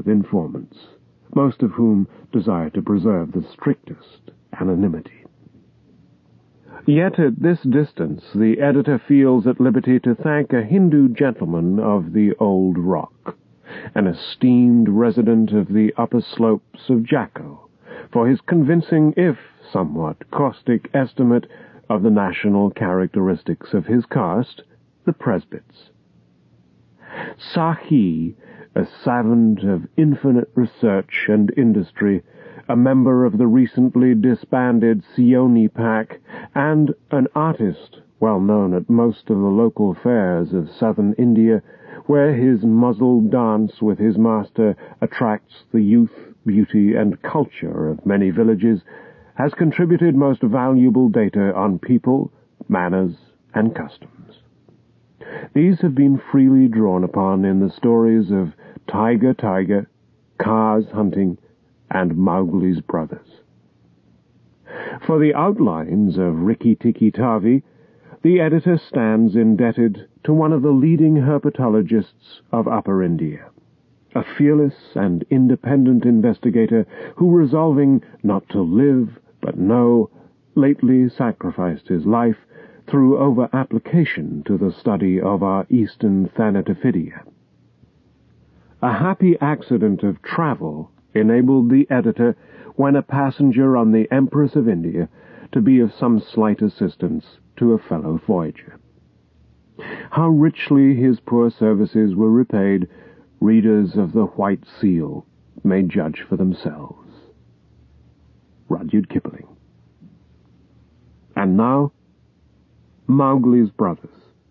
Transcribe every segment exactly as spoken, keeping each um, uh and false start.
of informants, most of whom desire to preserve the strictest anonymity. Yet at this distance the editor feels at liberty to thank a Hindu gentleman of the Old Rock, an esteemed resident of the upper slopes of Jakko, for his convincing, if somewhat caustic, estimate of the national characteristics of his caste, the Presbyts. Sahi, a savant of infinite research and industry, a member of the recently disbanded Seoni Pack, and an artist well known at most of the local fairs of southern India, where his muzzle dance with his master attracts the youth, beauty, and culture of many villages, has contributed most valuable data on people, manners, and customs. These have been freely drawn upon in the stories of Tiger Tiger, Kaa's Hunting, and Mowgli's Brothers. For the outlines of Rikki Tikki Tavi, the editor stands indebted to one of the leading herpetologists of Upper India, a fearless and independent investigator who, resolving not to live but know, lately sacrificed his life through over-application to the study of our eastern Thanatophidia. A happy accident of travel enabled the editor, when a passenger on the Empress of India, to be of some slight assistance to a fellow voyager. How richly his poor services were repaid, readers of the White Seal may judge for themselves. Rudyard Kipling. And now, Mowgli's Brothers.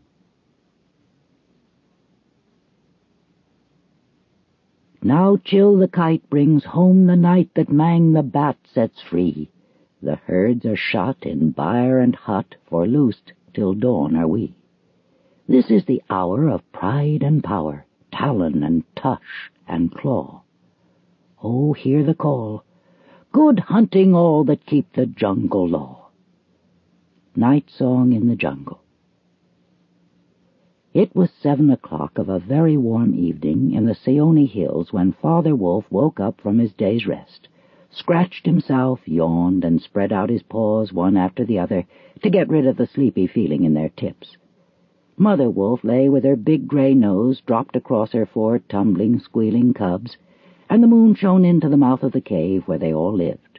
Now Chil the kite brings home the night that Mang the bat sets free. The herds are shot in byre and hut, for loosed till dawn are we. This is the hour of pride and power, talon and tush and claw. Oh, hear the call, good hunting all that keep the jungle law. Night Song in the Jungle. It was seven o'clock of a very warm evening in the Seoni Hills when Father Wolf woke up from his day's rest, scratched himself, yawned, and spread out his paws one after the other to get rid of the sleepy feeling in their tips. Mother Wolf lay with her big gray nose dropped across her four tumbling, squealing cubs, and the moon shone into the mouth of the cave where they all lived.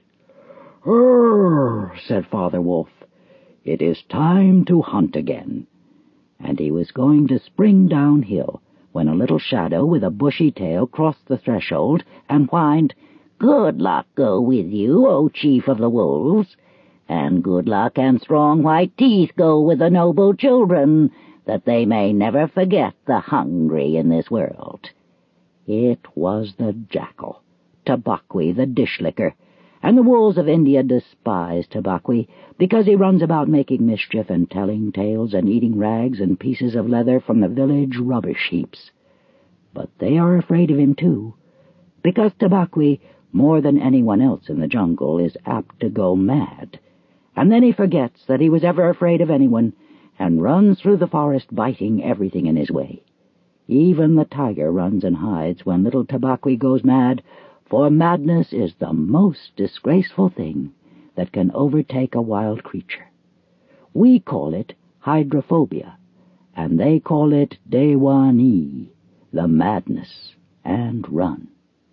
"Urgh," said Father Wolf, "it is time to hunt again." And he was going to spring downhill when a little shadow with a bushy tail crossed the threshold and whined, "Good luck go with you, O chief of the wolves, and good luck and strong white teeth go with the noble children, that they may never forget the hungry in this world." It was the jackal, Tabaqui the dishlicker, and the wolves of India despise Tabaqui because he runs about making mischief and telling tales and eating rags and pieces of leather from the village rubbish heaps. But they are afraid of him too, because Tabaqui, more than anyone else in the jungle, is apt to go mad, and then he forgets that he was ever afraid of anyone and runs through the forest biting everything in his way. Even the tiger runs and hides when little Tabaqui goes mad, for madness is the most disgraceful thing that can overtake a wild creature. We call it hydrophobia, and they call it Dewani, the madness, and run.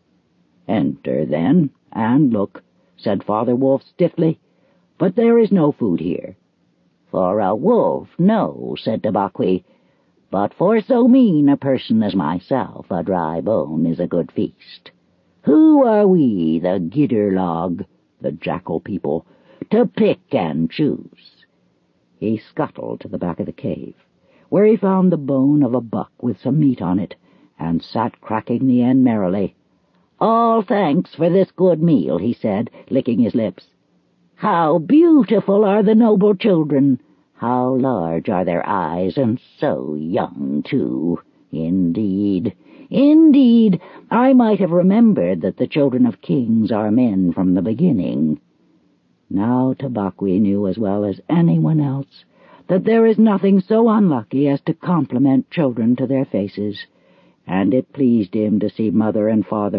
"Enter, then, and look," said Father Wolf stiffly, "but there is no food here." "For a wolf, no," said Tabaqui, "but for so mean a person as myself, a dry bone is a good feast. Who are we, the Gidderlog, the jackal people, to pick and choose?" He scuttled to the back of the cave, where he found the bone of a buck with some meat on it, and sat cracking the end merrily. "All thanks for this good meal," he said, licking his lips. "How beautiful are the noble children! How large are their eyes, and so young, too! Indeed, indeed, I might have remembered that the children of kings are men from the beginning." Now Tabaqui knew as well as anyone else that there is nothing so unlucky as to compliment children to their faces, and it pleased him to see mother and father